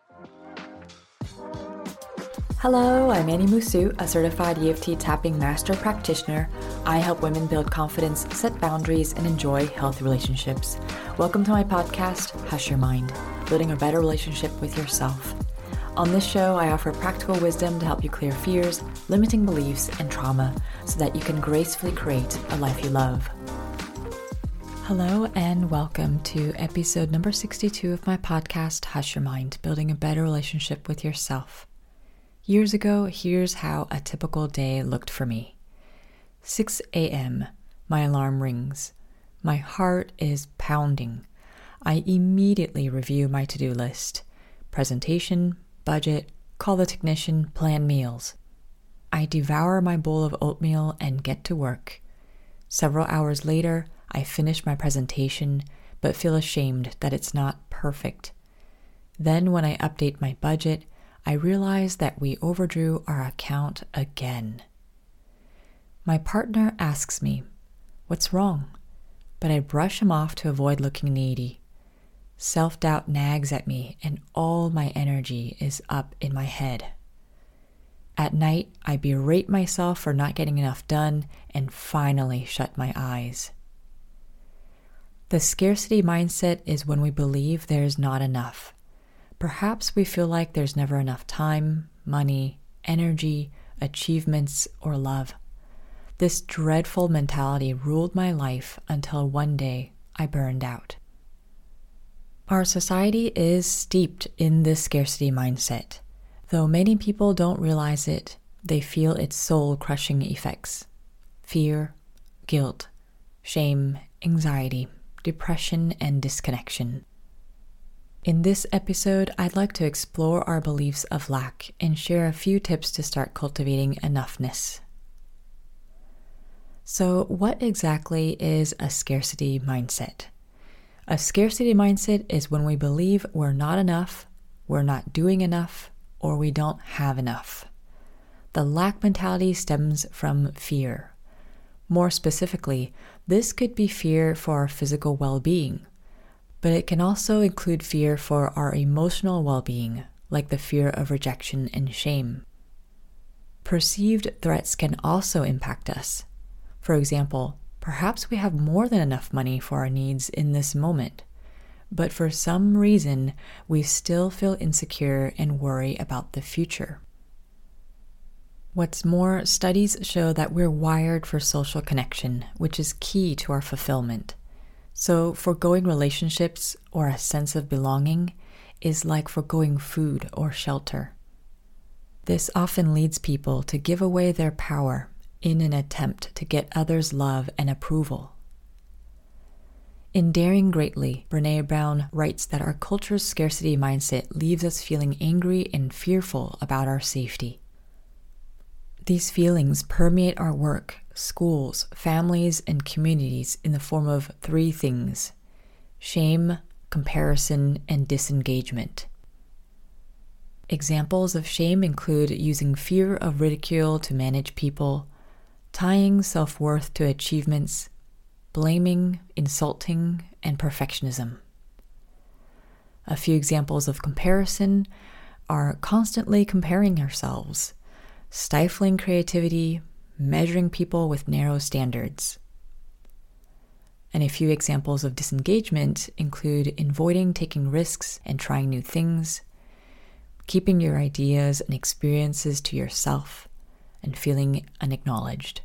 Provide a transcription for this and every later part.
Hello, I'm Annie Musu, a certified EFT tapping master practitioner. I help women build confidence, set boundaries, and enjoy healthy relationships. Welcome to my podcast, Hush Your Mind, building a better relationship with yourself. On this show, I offer practical wisdom to help you clear fears, limiting beliefs, and trauma so that you can gracefully create a life you love. Hello and welcome to episode number 62 of my podcast, Hush Your Mind, building a better relationship with yourself. Years ago, here's how a typical day looked for me. 6 a.m., my alarm rings. My heart is pounding. I immediately review my to-do list. Presentation, budget, call the technician, plan meals. I devour my bowl of oatmeal and get to work. Several hours later, I finish my presentation, but feel ashamed that it's not perfect. Then when I update my budget, I realize that we overdrew our account again. My partner asks me, "What's wrong?" But I brush him off to avoid looking needy. Self-doubt nags at me and all my energy is up in my head. At night, I berate myself for not getting enough done and finally shut my eyes. The scarcity mindset is when we believe there is not enough. Perhaps we feel like there's never enough time, money, energy, achievements, or love. This dreadful mentality ruled my life until one day I burned out. Our society is steeped in this scarcity mindset. Though many people don't realize it, they feel its soul-crushing effects. Fear, guilt, shame, anxiety, depression, and disconnection. In this episode, I'd like to explore our beliefs of lack and share a few tips to start cultivating enoughness. So, what exactly is a scarcity mindset? A scarcity mindset is when we believe we're not enough, we're not doing enough, or we don't have enough. The lack mentality stems from fear. More specifically, this could be fear for our physical well-being, but it can also include fear for our emotional well-being, like the fear of rejection and shame. Perceived threats can also impact us. For example, perhaps we have more than enough money for our needs in this moment, but for some reason, we still feel insecure and worry about the future. What's more, studies show that we're wired for social connection, which is key to our fulfillment. So foregoing relationships or a sense of belonging is like foregoing food or shelter. This often leads people to give away their power in an attempt to get others' love and approval. In Daring Greatly, Brené Brown writes that our culture's scarcity mindset leaves us feeling angry and fearful about our safety. These feelings permeate our work, schools, families, and communities in the form of three things: shame, comparison, and disengagement. Examples of shame include using fear of ridicule to manage people, tying self-worth to achievements, blaming, insulting, and perfectionism. A few examples of comparison are constantly comparing ourselves, stifling creativity, measuring people with narrow standards. And a few examples of disengagement include avoiding taking risks and trying new things, keeping your ideas and experiences to yourself, and feeling unacknowledged.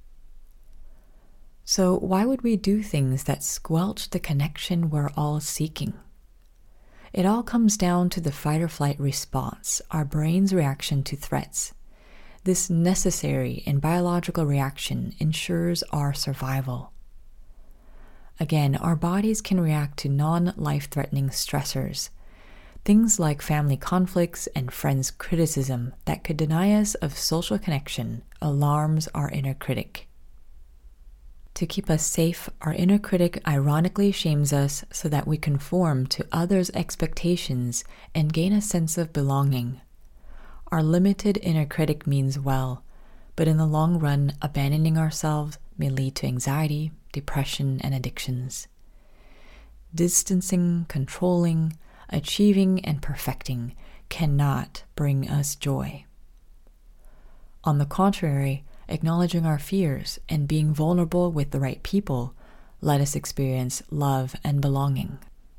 So why would we do things that squelch the connection we're all seeking? It all comes down to the fight or flight response, our brain's reaction to threats. This necessary and biological reaction ensures our survival. Again, our bodies can react to non-life-threatening stressors, things like family conflicts and friends' criticism that could deny us of social connection alarms our inner critic. To keep us safe, our inner critic ironically shames us so that we conform to others' expectations and gain a sense of belonging. Our limited inner critic means well, but in the long run, abandoning ourselves may lead to anxiety, depression, and addictions. Distancing, controlling, achieving, and perfecting cannot bring us joy. On the contrary, acknowledging our fears and being vulnerable with the right people let us experience love and belonging.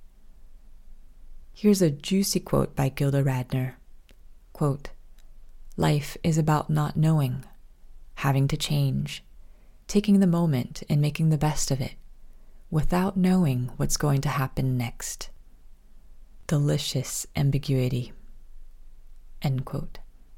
Here's a juicy quote by Gilda Radner. Quote, "Life is about not knowing, having to change, taking the moment and making the best of it, without knowing what's going to happen next. Delicious ambiguity." End quote.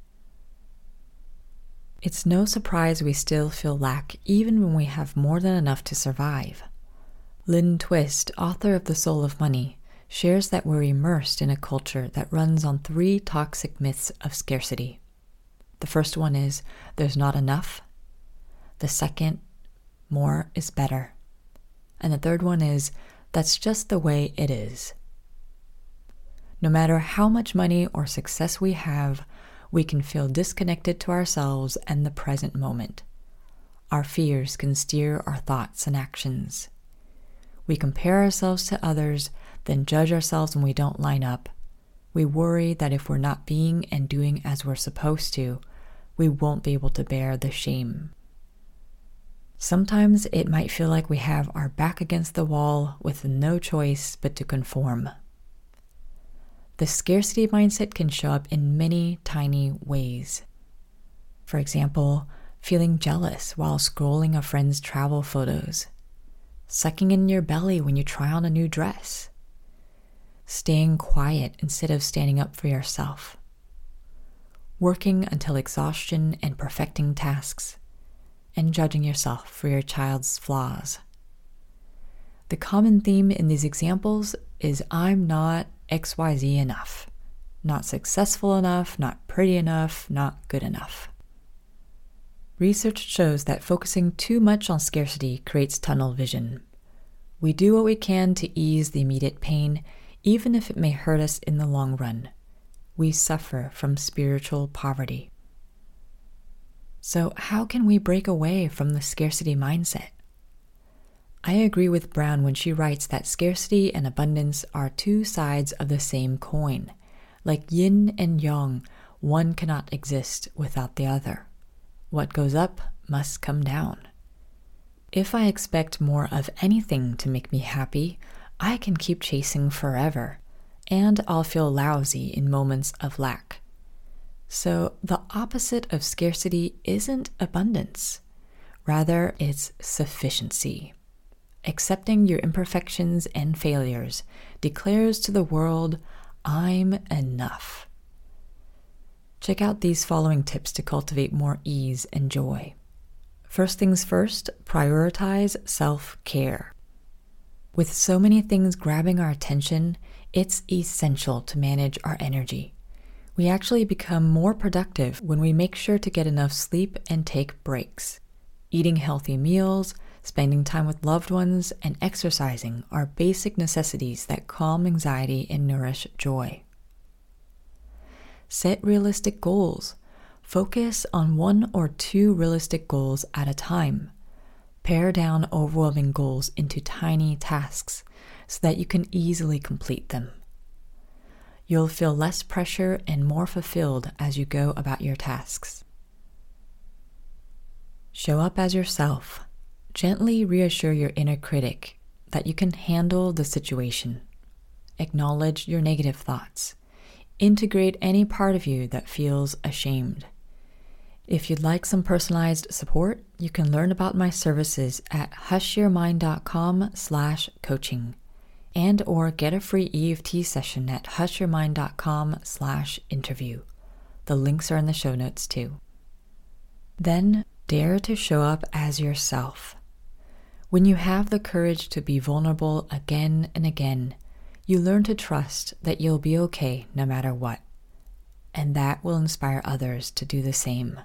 It's no surprise we still feel lack even when we have more than enough to survive. Lynn Twist, author of The Soul of Money, shares that we're immersed in a culture that runs on 3 toxic myths of scarcity. The first one is, there's not enough. The second, more is better. And the third one is, that's just the way it is. No matter how much money or success we have, we can feel disconnected to ourselves and the present moment. Our fears can steer our thoughts and actions. We compare ourselves to others, then judge ourselves when we don't line up. We worry that if we're not being and doing as we're supposed to, we won't be able to bear the shame. Sometimes it might feel like we have our back against the wall with no choice but to conform. The scarcity mindset can show up in many tiny ways. For example, feeling jealous while scrolling a friend's travel photos, sucking in your belly when you try on a new dress, staying quiet instead of standing up for yourself, working until exhaustion and perfecting tasks, and judging yourself for your child's flaws. The common theme in these examples is I'm not XYZ enough, not successful enough, not pretty enough, not good enough. Research shows that focusing too much on scarcity creates tunnel vision. We do what we can to ease the immediate pain, even if it may hurt us in the long run. We suffer from spiritual poverty. So how can we break away from the scarcity mindset? I agree with Brown when she writes that scarcity and abundance are 2 sides of the same coin. Like yin and yang, one cannot exist without the other. What goes up must come down. If I expect more of anything to make me happy, I can keep chasing forever, and I'll feel lousy in moments of lack. So the opposite of scarcity isn't abundance. Rather, it's sufficiency. Accepting your imperfections and failures declares to the world, I'm enough. Check out these following tips to cultivate more ease and joy. First things first, prioritize self-care. With so many things grabbing our attention, it's essential to manage our energy. We actually become more productive when we make sure to get enough sleep and take breaks. Eating healthy meals, spending time with loved ones, and exercising are basic necessities that calm anxiety and nourish joy. Set realistic goals. Focus on 1 or 2 realistic goals at a time. Pare down overwhelming goals into tiny tasks so that you can easily complete them. You'll feel less pressure and more fulfilled as you go about your tasks. Show up as yourself. Gently reassure your inner critic that you can handle the situation. Acknowledge your negative thoughts. Integrate any part of you that feels ashamed. If you'd like some personalized support, you can learn about my services at hushyourmind.com/coaching and/or get a free EFT session at hushyourmind.com/interview. The links are in the show notes too. Then dare to show up as yourself. When you have the courage to be vulnerable again and again, you learn to trust that you'll be okay no matter what, and that will inspire others to do the same.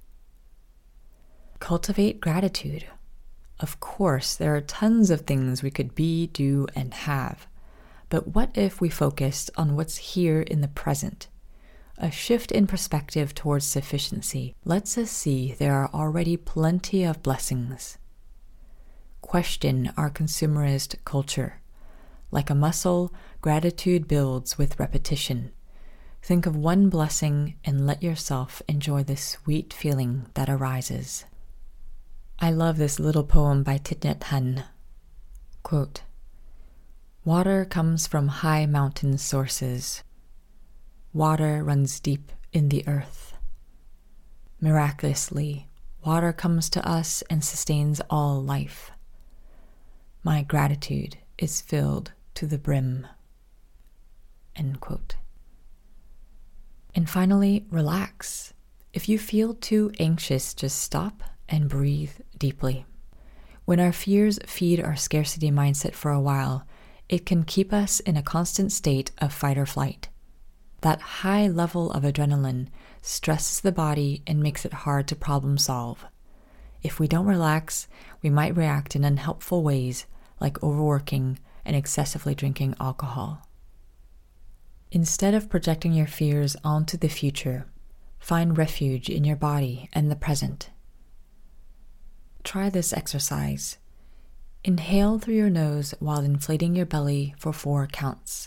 Cultivate gratitude. Of course, there are tons of things we could be, do, and have, but what if we focused on what's here in the present? A shift in perspective towards sufficiency lets us see there are already plenty of blessings. Question our consumerist culture. Like a muscle, gratitude builds with repetition. Think of one blessing and let yourself enjoy the sweet feeling that arises. I love this little poem by Thich Nhat Hanh. Quote, "Water comes from high mountain sources. Water runs deep in the earth. Miraculously, water comes to us and sustains all life. My gratitude is filled to the brim." End quote. And finally, relax. If you feel too anxious, just stop and breathe deeply. When our fears feed our scarcity mindset for a while, it can keep us in a constant state of fight or flight. That high level of adrenaline stresses the body and makes it hard to problem solve. If we don't relax, we might react in unhelpful ways like overworking and excessively drinking alcohol. Instead of projecting your fears onto the future, find refuge in your body and the present. Try this exercise. Inhale through your nose while inflating your belly for 4 counts.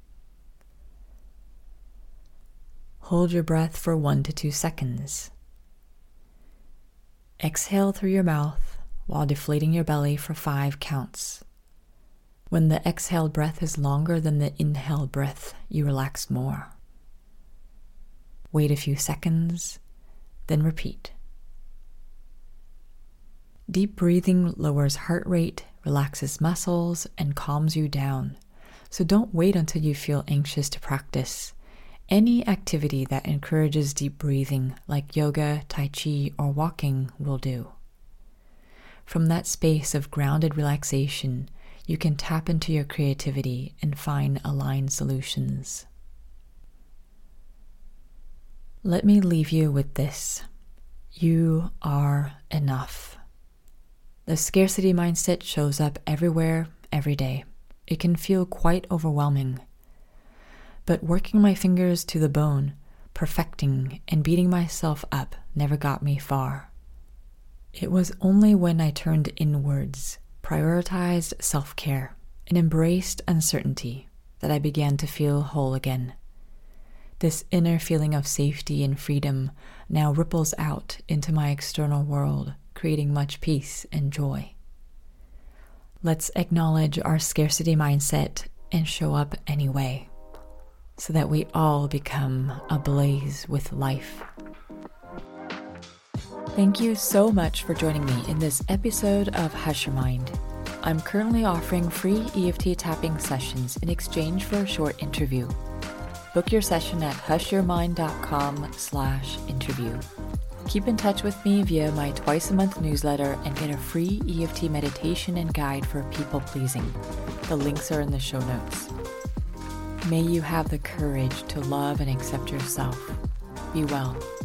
Hold your breath for 1 to 2 seconds. Exhale through your mouth while deflating your belly for 5 counts. When the exhaled breath is longer than the inhaled breath, you relax more. Wait a few seconds, then repeat. Deep breathing lowers heart rate, relaxes muscles, and calms you down. So don't wait until you feel anxious to practice. Any activity that encourages deep breathing, like yoga, tai chi, or walking, will do. From that space of grounded relaxation, you can tap into your creativity and find aligned solutions. Let me leave you with this. You are enough. The scarcity mindset shows up everywhere, every day. It can feel quite overwhelming. But working my fingers to the bone, perfecting and beating myself up never got me far. It was only when I turned inwards, prioritized self-care, and embraced uncertainty that I began to feel whole again. This inner feeling of safety and freedom now ripples out into my external world, creating much peace and joy. Let's acknowledge our scarcity mindset and show up anyway, so that we all become ablaze with life. Thank you so much for joining me in this episode of Hush Your Mind. I'm currently offering free EFT tapping sessions in exchange for a short interview. Book your session at hushyourmind.com/interview. Keep in touch with me via my twice-a-month newsletter and get a free EFT meditation and guide for people pleasing. The links are in the show notes. May you have the courage to love and accept yourself. Be well.